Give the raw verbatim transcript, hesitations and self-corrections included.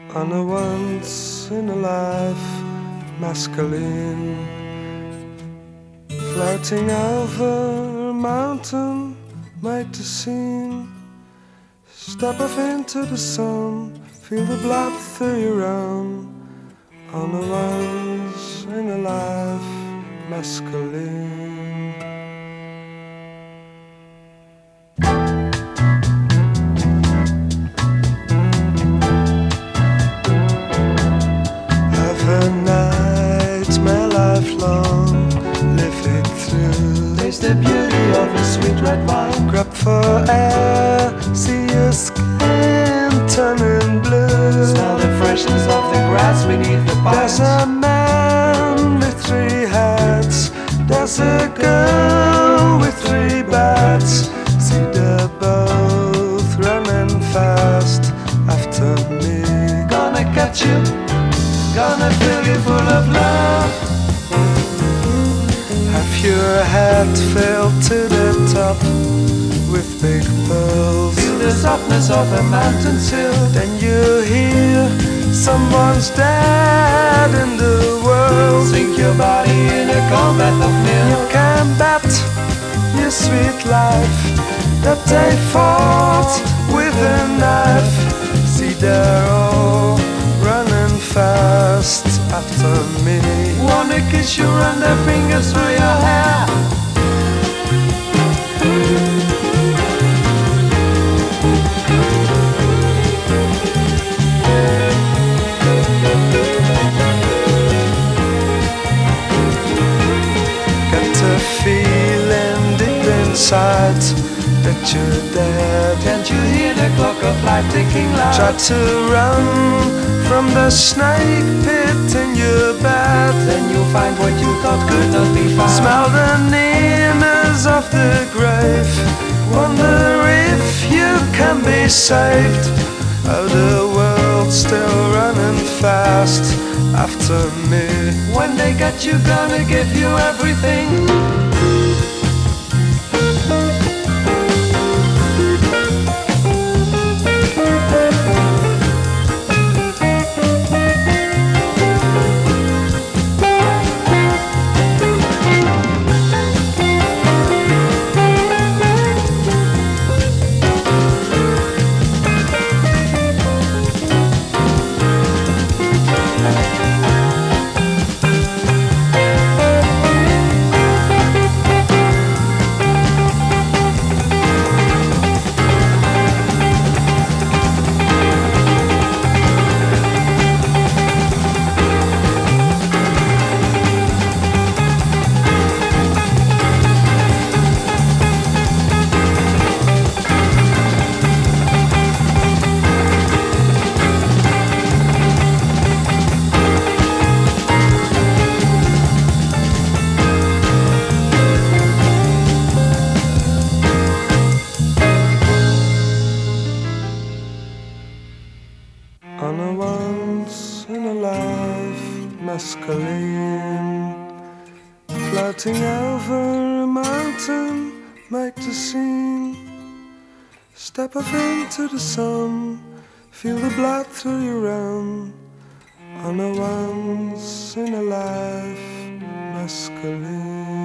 on a once in a life masculine, floating over a mountain, make the scene. Step off into the sun, feel the blood through your own, on a once in a life masculine. Taste the beauty of a sweet red wine. Grab for air, see your skin turning blue. Smell the freshness of the grass beneath the pines. There's a man with three hats. There's a girl with three bats. See, they're both running fast after me. Gonna catch you, gonna fill you full of love. Have your head filled to the top with big pearls. Feel the softness of a mountain sill. Then you hear someone's dead in the world. Sink your body in a calm bath of milk. You can bet your sweet life that they fought with a knife. See, they're all running fast after me. Wanna kiss you, run their fingers through your hair. Get a feeling deep inside that you're dead. Can't you hear the clock of life ticking loud? Try to run from the snake pit in your bed. Then you'll find what you thought could not be found. Smell the nearness of the grave. Wonder if you can be saved. Oh, the world's still running fast after me. When they get you, gonna give you everything. On a once in a life masculine, floating over a mountain, make the scene. Step off into the sun, feel the blood through your own, on a once in a life masculine.